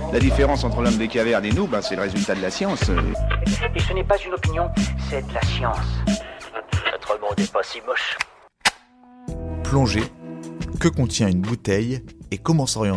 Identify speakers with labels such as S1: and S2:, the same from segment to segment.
S1: La différence entre l'homme des cavernes et nous, c'est le résultat de la science.
S2: Et ce n'est pas une opinion, c'est de la science. Notre monde n'est pas si moche.
S3: Plongée. Que contient une bouteille et comment s'orienter ?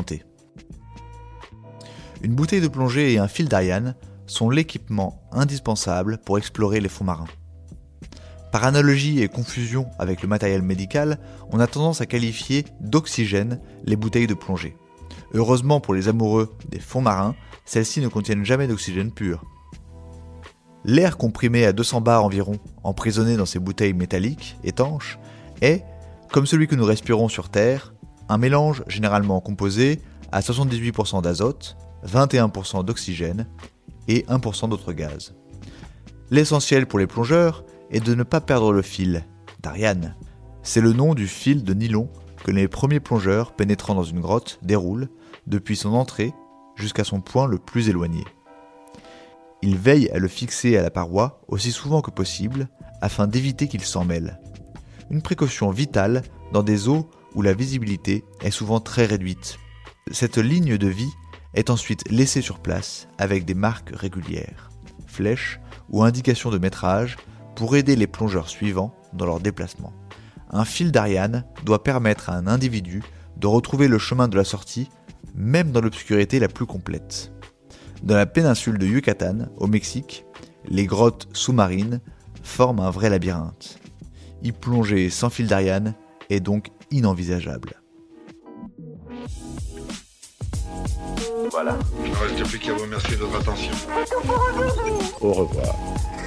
S3: Une bouteille de plongée et un fil d'Ariane sont l'équipement indispensable pour explorer les fonds marins. Par analogie et confusion avec le matériel médical, on a tendance à qualifier d'oxygène les bouteilles de plongée. Heureusement pour les amoureux des fonds marins, celles-ci ne contiennent jamais d'oxygène pur. L'air comprimé à 200 bars environ, emprisonné dans ces bouteilles métalliques, étanches, est, comme celui que nous respirons sur Terre, un mélange généralement composé à 78% d'azote, 21% d'oxygène et 1% d'autres gaz. L'essentiel pour les plongeurs est de ne pas perdre le fil d'Ariane. C'est le nom du fil de nylon que les premiers plongeurs pénétrant dans une grotte déroulent depuis son entrée jusqu'à son point le plus éloigné. Ils veillent à le fixer à la paroi aussi souvent que possible afin d'éviter qu'il s'en mêle. Une précaution vitale dans des eaux où la visibilité est souvent très réduite. Cette ligne de vie est ensuite laissée sur place avec des marques régulières, flèches ou indications de métrage pour aider les plongeurs suivants dans leur déplacement. Un fil d'Ariane doit permettre à un individu de retrouver le chemin de la sortie, même dans l'obscurité la plus complète. Dans la péninsule de Yucatan, au Mexique, les grottes sous-marines forment un vrai labyrinthe. Y plonger sans fil d'Ariane est donc inenvisageable.
S4: Voilà.
S5: Il ne reste plus qu'à vous remercier de votre attention.
S4: Au revoir.